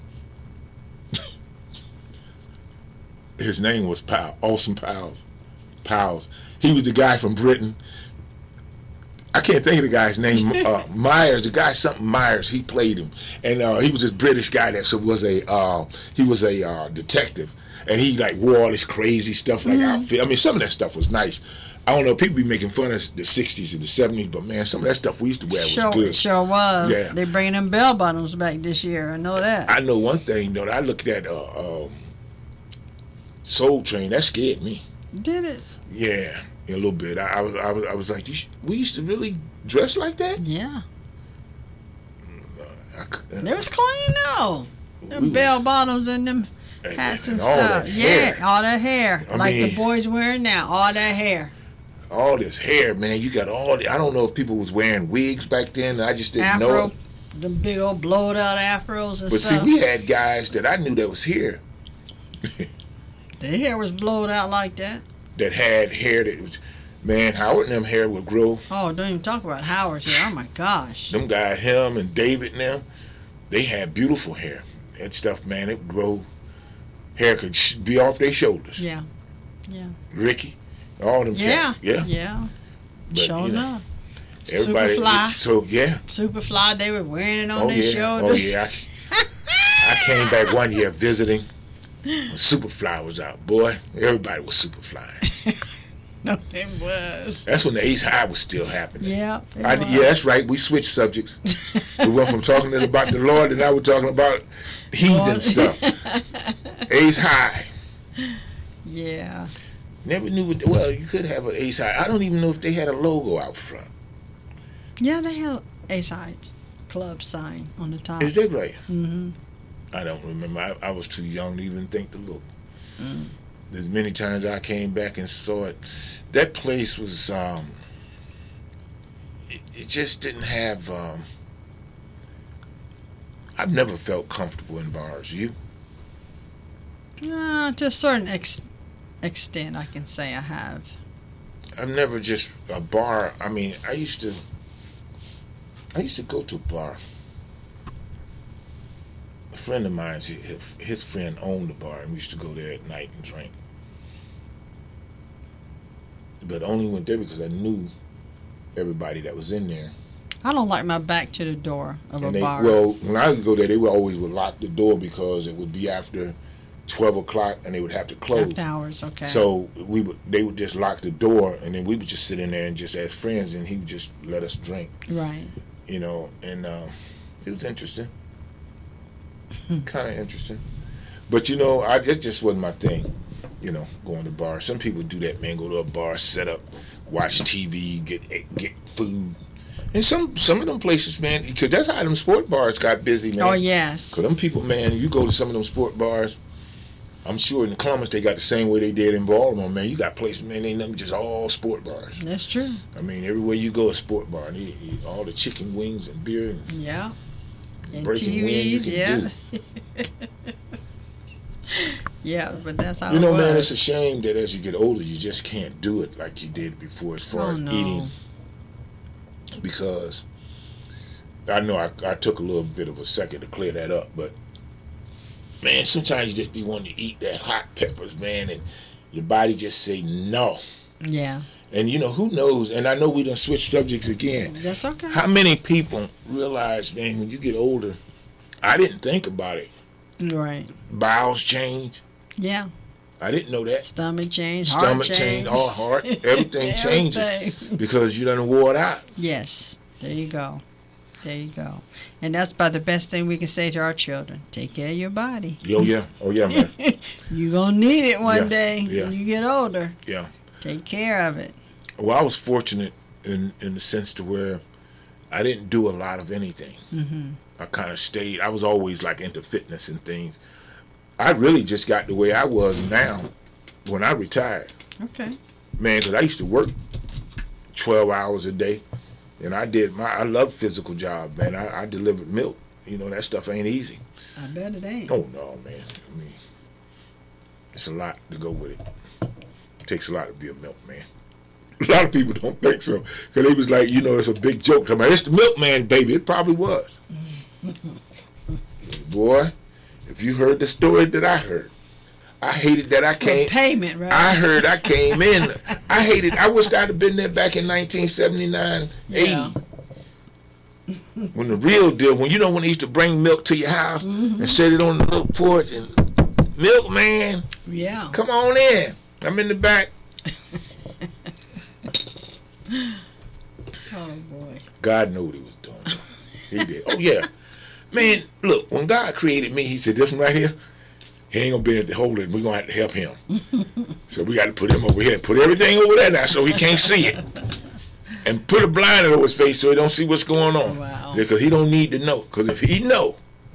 S2: his name was Powell, Awesome Powers. Powers. He was the guy from Britain. I can't think of the guy's name. Uh, Myers, the guy something Myers. He played him, and uh, he was this British guy that so was a uh, he was a uh, detective, and he like wore all this crazy stuff like outfit. I mean, some of that stuff was nice. I don't know. People be making fun of the sixties and the seventies, but man, some of that stuff we used to wear was
S1: Sure,
S2: good.
S1: sure was.
S2: Yeah.
S1: They bringing them bell bottoms back this year. I know that.
S2: I know one thing though. That I looked at uh, um, Soul Train. That scared me.
S1: Did it?
S2: Yeah, a little bit. I, I was, I was, I was like, you sh- we used to really dress like that.
S1: Yeah.
S2: I c-
S1: It was clean though. Them
S2: We-
S1: bell bottoms and them
S2: and-
S1: hats and,
S2: and all
S1: stuff.
S2: that
S1: Yeah,
S2: hair.
S1: all that hair.
S2: I
S1: like the
S2: mean-
S1: boys wearing now. All that hair.
S2: all this hair, man. You got all. The, I don't know if people was wearing wigs back then. I just didn't know
S1: Afro.
S2: it.
S1: Them big old blowed out afros and
S2: But see,
S1: stuff.
S2: we had guys that I knew that was here
S1: Their hair was blowed out like that.
S2: that had hair that was, man. Howard and them hair would grow.
S1: Oh, don't even talk about Howard's hair. Oh my gosh.
S2: Them guys, him and David and them, they had beautiful hair. That stuff, man, it would grow. Hair could sh- be off their shoulders.
S1: Yeah. Yeah.
S2: Ricky, all them
S1: Yeah.
S2: cats. Yeah.
S1: Yeah.
S2: But,
S1: Sure
S2: you know,
S1: enough.
S2: everybody.
S1: Superfly.
S2: So yeah.
S1: Superfly, they were wearing it on
S2: Oh
S1: their
S2: yeah.
S1: shoulders.
S2: Oh yeah. I, I came back one year visiting. When Superfly was out, boy. Everybody was Superflying.
S1: No, it was.
S2: That's when the Ace High was still happening.
S1: Yeah. it
S2: I,
S1: was.
S2: yeah, that's right. We switched subjects. We went from talking about the Lord, and now we're talking about heathen
S1: Lord.
S2: stuff. Ace High.
S1: Yeah.
S2: Never knew. What, well, you could have an Ace High. I don't even know if they had a logo out front.
S1: Yeah, they had a side club sign on the top.
S2: Is that right?
S1: Mm-hmm.
S2: I don't remember. I, I was too young to even think to look.
S1: Mm.
S2: There's many times I came back and saw it. That place was. Um, it, it just didn't have. Um, I've never felt comfortable in bars. You?
S1: Uh, to a certain ex- extent, I can say I have.
S2: I've never just a bar. I mean, I used to. I used to go to a bar. A friend of mine, his, his friend owned the bar, and we used to go there at night and drink. But only went there because I knew everybody that was in there.
S1: I don't like my back to the door of
S2: And
S1: a
S2: they,
S1: bar.
S2: well, when I would go there, they would always would lock the door because it would be after twelve o'clock, and they would have to close.
S1: After hours, okay.
S2: So we would, they would just lock the door, and then we would just sit in there and just as friends, and he would just let us drink,
S1: Right.
S2: you know. And uh, it was interesting, kind of interesting. But you know, I it just wasn't my thing, you know, going to bars. Some people do that, man. Go to a bar, set up, watch T V, get get food. And some some of them places, man, because that's how them sport bars got busy, man.
S1: Oh, yes.
S2: Because them people, man, you go to some of them sport bars, I'm sure in Columbus they got the same way they did in Baltimore, man. You got places, man, ain't nothing, just all sport bars.
S1: That's true.
S2: I mean, everywhere you go, a sport bar. They, they, all the chicken wings and beer and
S1: yeah, and
S2: breaking
S1: T Vs,
S2: wind you can
S1: yeah.
S2: do.
S1: Yeah, but that's how
S2: You know,
S1: it was.
S2: man, it's a shame that as you get older, you just can't do it like you did before as far
S1: Oh,
S2: as
S1: no.
S2: eating. Because I know I, I took a little bit of a second to clear that up, but man, sometimes you just be wanting to eat that hot peppers, man, and your body just say no.
S1: Yeah,
S2: And you know, who knows? And I know we done switched subjects again.
S1: that's okay.
S2: How many people realize, man, when you get older, I didn't think about it.
S1: Right.
S2: Bowels change.
S1: Yeah.
S2: I didn't know that.
S1: Stomach change,
S2: Stomach
S1: heart
S2: change,
S1: change,
S2: all heart, everything changes
S1: Everything.
S2: because you done wore it out.
S1: Yes. There you go. There you go. And that's about the best thing we can say to our children. Take care of your body.
S2: Oh yeah, oh yeah, man.
S1: You're going to need it one
S2: Yeah,
S1: day
S2: yeah.
S1: when you get older.
S2: Yeah.
S1: Take care of it.
S2: Well, I was fortunate in in the sense to where I didn't do a lot of anything.
S1: Mm-hmm.
S2: I kind of stayed. I was always like into fitness and things. I really just got the way I was now when I retired,
S1: Okay.
S2: man. Because I used to work twelve hours a day, and I did my. I love physical job, man. I, I delivered milk. You know that stuff ain't easy.
S1: I bet it ain't.
S2: Oh no, man. I mean, it's a lot to go with it. It takes a lot to be a milkman. A lot of people don't think so, because they was like, you know, it's a big joke. Talking about, it's the milkman, baby. It probably was. Boy, if you heard the story that I heard, I hated that I
S1: For
S2: came.
S1: payment, right?
S2: I heard I came in. I hated. I wished I'd have been there back in nineteen seventy-nine,
S1: Yeah.
S2: eighty. When the real deal, when you know when they used to bring milk to your house
S1: Mm-hmm.
S2: and set it on the little porch and milkman,
S1: Yeah.
S2: come on in. I'm in the back.
S1: Oh, boy.
S2: God knew what he was doing. He did. Oh yeah, man. Look, when God created me, He said, "This one right here, he ain't gonna be able to hold it. We're gonna have to help him. So we got to put him over here. Put everything over there now, so he can't see it, and put a blind over his face so he don't see what's going on.
S1: Wow.
S2: Because he don't need to know. Because if he know,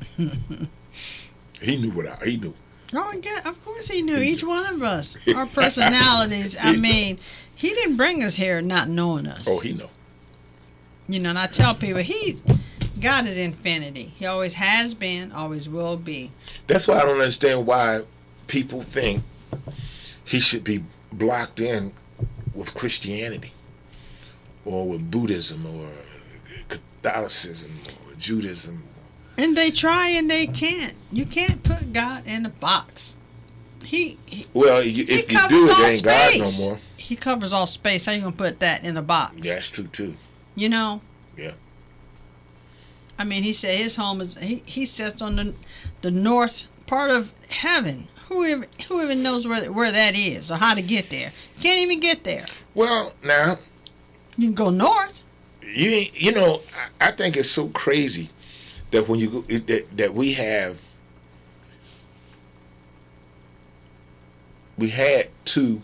S2: he knew what I. He knew.
S1: Oh, yeah, of course he knew. Each one of us. Our personalities. I mean, he didn't bring us here not knowing us.
S2: Oh, he know.
S1: You know, and I tell people, he, God is infinity. He always has been, always will be.
S2: That's why I don't understand why people think he should be blocked in with Christianity or with Buddhism or Catholicism or Judaism.
S1: And they try and they can't. You can't put God in a box. He, he
S2: Well, you,
S1: he
S2: if you
S1: covers
S2: do it,
S1: all
S2: they ain't God
S1: space.
S2: no more.
S1: He covers all space. How you gonna put that in a box?
S2: Yeah, that's true too.
S1: You know.
S2: Yeah.
S1: I mean, he said his home is. He, he sits on the the north part of heaven. Who even, who even knows where where that is or how to get there? Can't even get there.
S2: Well, now
S1: You can go north.
S2: you ain't- you know I, I think it's so crazy that when you go that that we have we had two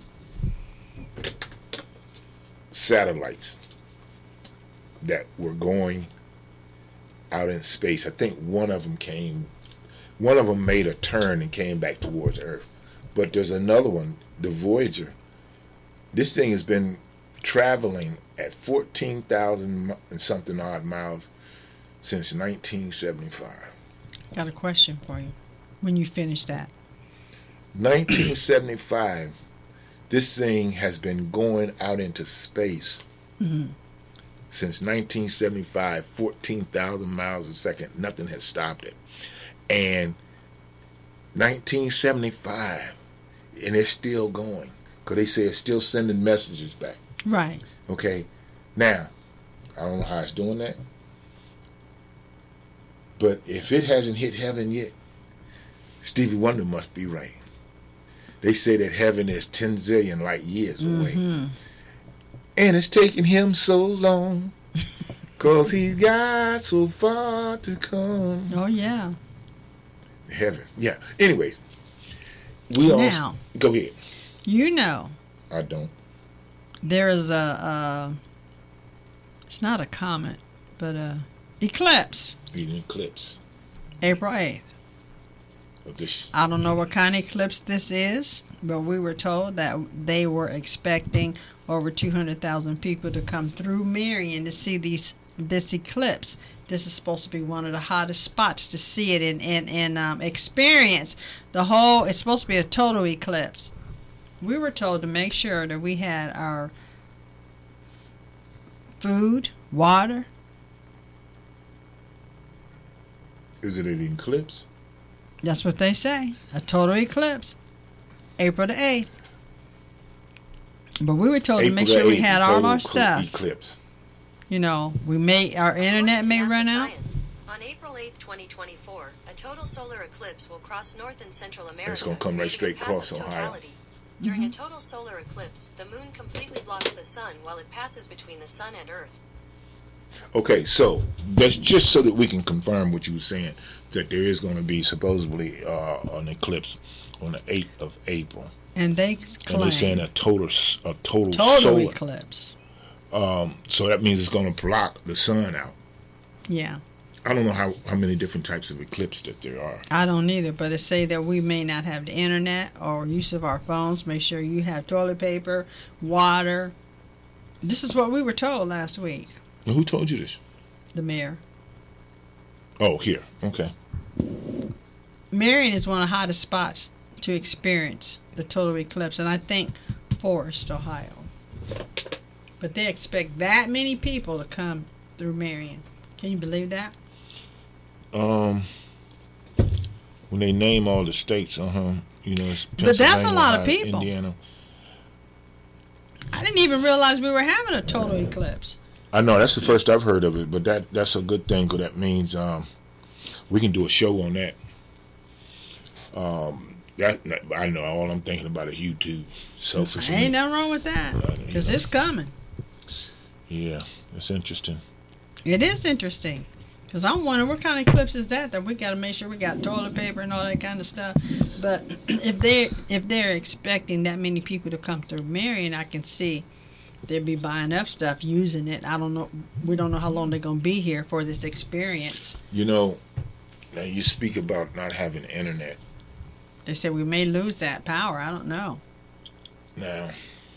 S2: satellites that were going out in space. I think one of them came, one of them made a turn and came back towards Earth. But there's another one, the Voyager. This thing has been traveling at fourteen thousand and something odd miles since nineteen seventy-five.
S1: Got a question for you. When you finish that.
S2: nineteen seventy-five, this thing has been going out into space
S1: Mm-hmm.
S2: since nineteen seventy-five, fourteen thousand miles a second. Nothing has stopped it. And nineteen seventy-five, and it's still going. Because they say it's still sending messages back.
S1: Right.
S2: Okay? Now, I don't know how it's doing that. But if it hasn't hit heaven yet, Stevie Wonder must be right. They say that heaven is ten zillion light years away.
S1: Mm-hmm.
S2: And it's taking him so long, cause he's got so far to come.
S1: Oh yeah.
S2: Heaven, yeah. Anyways, we all
S1: Now.
S2: go ahead.
S1: You know,
S2: I don't.
S1: there is a, uh, it's not a comet, but a eclipse,
S2: Eating eclipse.
S1: April eighth.
S2: of this.
S1: I don't know what kind of eclipse this is, but we were told that they were expecting over two hundred thousand people to come through Marion to see these this eclipse. This is supposed to be one of the hottest spots to see it and, and, and um, experience the whole. It's supposed to be a total eclipse. We were told to make sure that we had our food, water.
S2: Is it an eclipse?
S1: That's what they say. A total eclipse. April the eighth. But we were told
S2: April
S1: to make sure we
S2: eighth,
S1: had all
S2: total
S1: our stuff.
S2: Eclipse.
S1: You know, we may our internet may run out.
S3: On April eighth, twenty twenty-four, a total solar eclipse will cross North and Central America.
S2: It's going to come right straight across Ohio.
S3: During a total solar eclipse, the moon completely blocks the sun while it passes between the sun and Earth.
S2: Okay, so that's just so that we can confirm what you were saying, that there is going to be supposedly uh, an eclipse on the eighth of April.
S1: And they claim
S2: and they're saying a total, a total,
S1: total
S2: solar
S1: eclipse.
S2: Um, so that means it's going to block the sun out.
S1: Yeah.
S2: I don't know how, how many different types of eclipse that there are.
S1: I don't either, but it say that we may not have the internet or use of our phones. Make sure you have toilet paper, water. This is what we were told last week.
S2: Now, who told you this?
S1: The mayor.
S2: Oh, here. Okay.
S1: Marion is one of the hottest spots to experience the total eclipse, and I think Forest, Ohio. But they expect that many people to come through Marion. Can you believe that?
S2: Um, when they name all the states, uh huh, you know, it's
S1: but that's a lot
S2: Ohio,
S1: of people.
S2: Indiana.
S1: I didn't even realize we were having a total eclipse.
S2: I know that's the first I've heard of it, but that that's a good thing because that means um, we can do a show on that. Um, that I know all I'm thinking about is YouTube. Selfishly,
S1: ain't nothing wrong with that because it's coming.
S2: Yeah, it's interesting.
S1: It is interesting. Because I'm wondering what kind of eclipse is that that we got to make sure we got toilet paper and all that kind of stuff. But if they if they're expecting that many people to come through Marion, I can see they'd be buying up stuff, using it. I don't know. We don't know how long they're going to be here for this experience.
S2: You know, now you speak about not having internet.
S1: They said we may lose that power. I don't know.
S2: Now,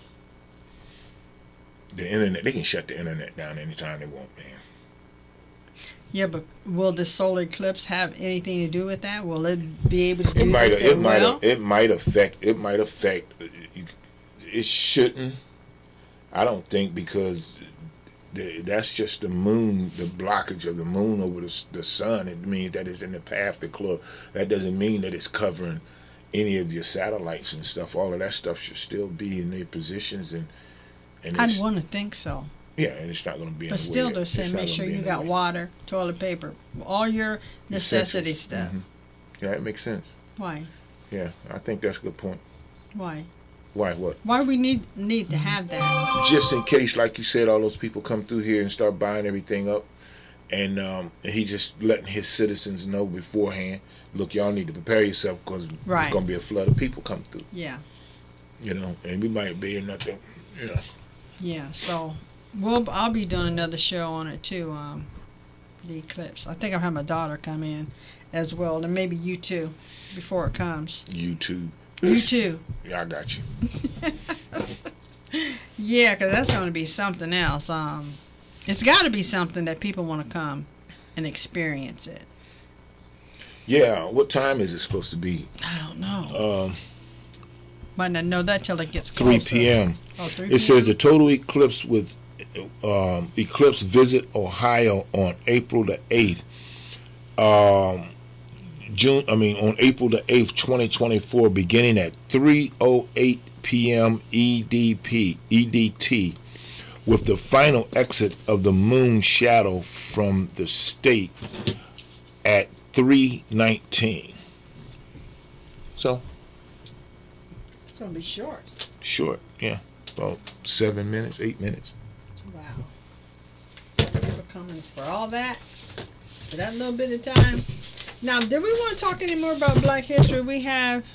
S2: the internet, they can shut the internet down anytime they want, man.
S1: Yeah, but will the solar eclipse have anything to do with that? Will it be able to do
S2: it might,
S1: this
S2: it
S1: at
S2: might,
S1: will?
S2: It might affect. It might affect. It shouldn't. I don't think because the, that's just the moon, the blockage of the moon over the, the sun. It means that it's in the path to close. That doesn't mean that it's covering any of your satellites and stuff. All of that stuff should still be in their positions and. and
S1: I'd want to think so.
S2: Yeah, and it's not going to be.
S1: But still, they're saying make sure you got water, toilet paper, all your necessity
S2: Essentials.
S1: stuff.
S2: Mm-hmm. Yeah, it makes sense.
S1: Why?
S2: Yeah, I think that's a good point.
S1: Why?
S2: Why what?
S1: Why we need need to have that?
S2: Just in case, like you said, all those people come through here and start buying everything up, and um, and he just letting his citizens know beforehand. Look, y'all need to prepare yourself because
S1: right.
S2: there's going to be a flood of people come through.
S1: Yeah.
S2: You know, and we might be in nothing. You know.
S1: Yeah. So. Well, I'll be doing another show on it too, um, the eclipse. I think I'll have my daughter come in as well, and maybe you too, before it comes.
S2: You too.
S1: You too.
S2: Yeah, I got you.
S1: Yeah, because that's going to be something else. Um, it's got to be something that people want to come and experience it.
S2: Yeah, what time is it supposed to be?
S1: I don't know.
S2: Um,
S1: Might not know that till it gets closer.
S2: three p.m.
S1: Oh, three
S2: It
S1: p.m.
S2: says the total eclipse with um, eclipse visit Ohio on April the eighth. Um, June. I mean on April the eighth, twenty twenty-four, beginning at three oh eight p.m. E D P E D T, with the final exit of the moon shadow from the state at three nineteen. So.
S1: It's going to be short.
S2: Short, yeah. About seven minutes, eight minutes.
S1: Wow. People coming for all that? For that little bit of time? Now, do we want to talk any more about Black History? We have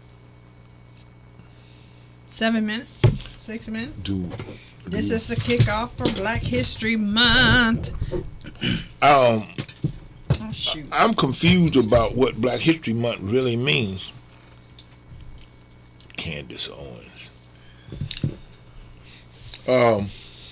S1: seven minutes, six minutes.
S2: Do, do
S1: This is the kickoff for Black History Month.
S2: Um,
S1: Ah, shoot.
S2: I'm confused about what Black History Month really means. Candace Owens. Um,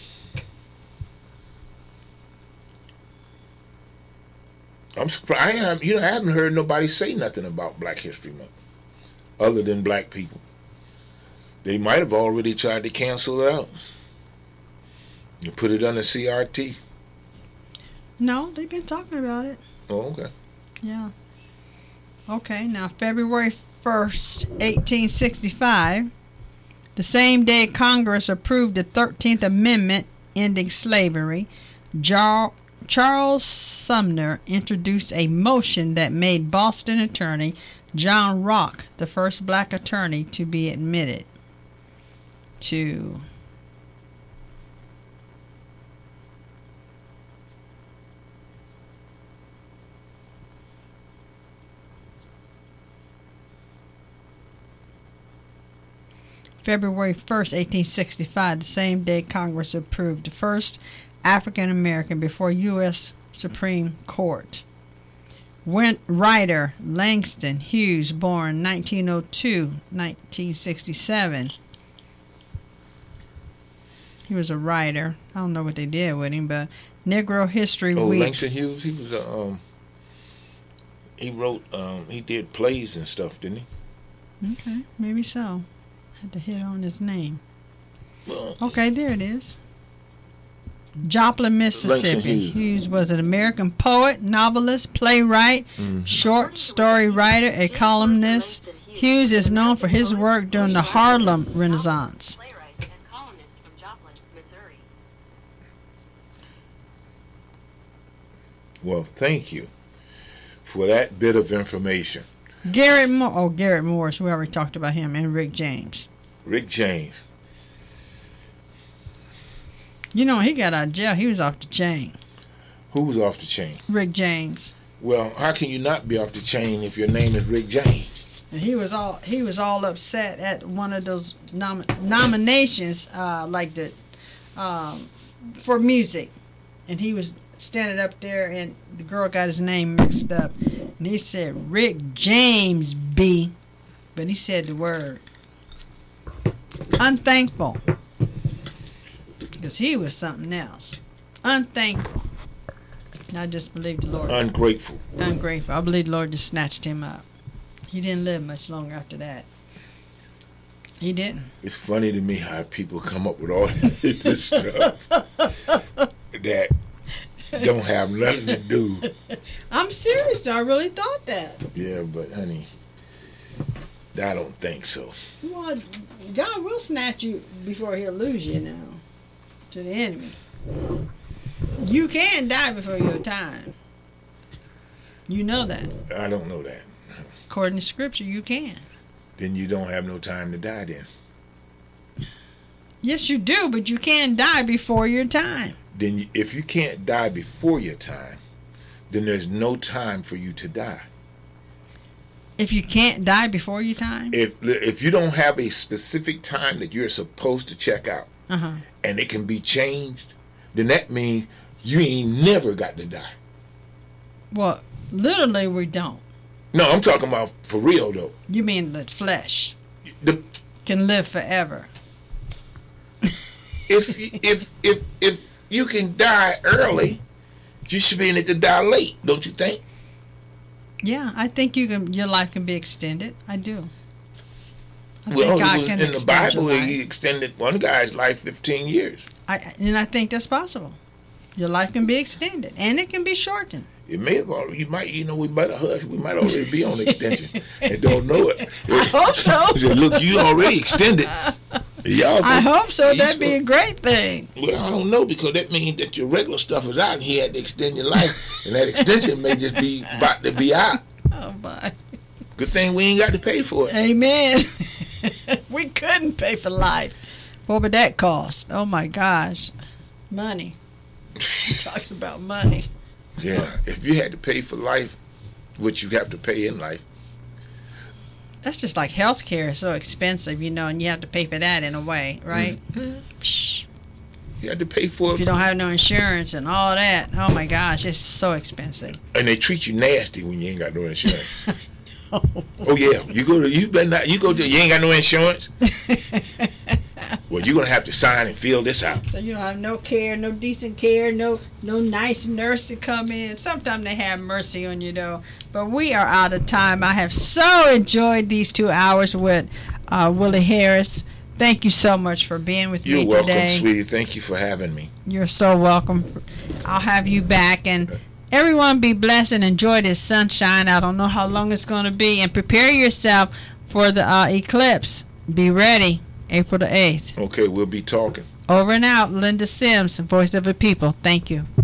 S2: I'm surprised. I am, you know, I haven't heard nobody say nothing about Black History Month, other than black people. They might have already tried to cancel it out. You put it under C R T.
S1: No, they've been talking about it.
S2: Oh, okay.
S1: Yeah. Okay, now February first, eighteen sixty-five, the same day Congress approved the thirteenth Amendment ending slavery, Jar- Charles Sumner introduced a motion that made Boston attorney John Rock the first black attorney to be admitted to February first, eighteen sixty-five, the same day Congress approved the first African American before U S Supreme Court. When writer Langston Hughes, born nineteen oh two to nineteen sixty-seven. He was a writer. I don't know what they did with him, but Negro History
S2: Oh,
S1: Week.
S2: Langston Hughes, he was a, um, he wrote, um, he did plays and stuff, didn't he?
S1: Okay, maybe so. I had to hit on his name.
S2: Well,
S1: Okay, there it is. Joplin, Mississippi.
S2: Hughes.
S1: Hughes was an American poet, novelist, playwright,
S2: Mhm.
S1: short story writer, a columnist. Hughes is known for his work during the Harlem Renaissance.
S3: Playwright and columnist from Joplin, Missouri.
S2: Well, thank you for that bit of information.
S1: Garrett Moore. Oh, Garrett Morris. We already talked about him. And Rick James.
S2: Rick James.
S1: You know, he got out of jail. He was off the chain.
S2: Who's off the chain?
S1: Rick James.
S2: Well, how can you not be off the chain if your name is Rick James?
S1: And he was all he was all upset at one of those nom- nominations, uh, like the um, for music, and he was standing up there, and the girl got his name mixed up, and he said Rick James B, but he said the word unthankful, because he was something else, unthankful. And I just believe the Lord.
S2: Ungrateful.
S1: Ungrateful. I believe the Lord just snatched him up. He didn't live much longer after that. He didn't.
S2: It's funny to me how people come up with all this stuff that don't have nothing to do.
S1: I'm serious, though. I really thought that.
S2: Yeah, but honey, I don't think so.
S1: Well, God will snatch you before he'll lose you now to the enemy. You can die before your time. You know that.
S2: I don't know that.
S1: According to Scripture, you can.
S2: Then you don't have no time to die then.
S1: Yes, you do, but you can die before your time.
S2: Then you, if you can't die before your time, then there's no time for you to die.
S1: If you can't die before your time?
S2: If if you don't have a specific time that you're supposed to check out,
S1: Uh-huh.
S2: and it can be changed, then that means you ain't never got to die.
S1: Well, literally, we don't.
S2: No, I'm talking about for real though.
S1: You mean the flesh
S2: The,
S1: can live forever.
S2: if if if if you can die early, you should be able to die late, don't you think?
S1: Yeah, I think you can. Your life can be extended. I do. I
S2: Well,
S1: think
S2: it
S1: God
S2: was
S1: can
S2: in the
S1: extend your
S2: Bible,
S1: life.
S2: he extended one guy's life fifteen years.
S1: I, and I think that's possible. Your life can be extended, and it can be shortened.
S2: It may have already, you might, you know, we better hush. We might already be on extension and don't know it.
S1: I hope so.
S2: Say, look, you already extended. Y'all
S1: I hope so.
S2: you
S1: That'd be a
S2: supposed-
S1: great thing.
S2: Well, I don't know, because that means that your regular stuff is out and he had to extend your life. And that extension may just be about to be out.
S1: Oh, my.
S2: Good thing we ain't got to pay for it.
S1: Amen. We couldn't pay for life. What would that cost? Oh, my gosh. Money. You're talking about money.
S2: Yeah, if you had to pay for life, which you have to pay in life,
S1: That's just like health care is so expensive, you know, and you have to pay for that in a way, right?
S2: Mhm.
S1: Psh,
S2: You have to pay for
S1: If
S2: it.
S1: you don't have no insurance and all that, oh my gosh, it's so expensive.
S2: And they treat you nasty when you ain't got no insurance. Oh yeah, you go to you better not you go to you ain't got no insurance. Well, you're gonna have to sign and fill this out.
S1: So you don't have no care, no decent care, no no nice nurse to come in. Sometimes they have mercy on you though. But we are out of time. I have so enjoyed these two hours with uh, Willie Harris. Thank you so much for being with
S2: You're
S1: me
S2: welcome,
S1: today.
S2: sweetie. Thank you for having me.
S1: You're so welcome. I'll have you back, and everyone be blessed and enjoy this sunshine. I don't know how long it's going to be, and prepare yourself for the uh, eclipse. Be ready, April the eighth.
S2: Okay, we'll be talking.
S1: Over and out, Linda Sims, Voice of the People. Thank you.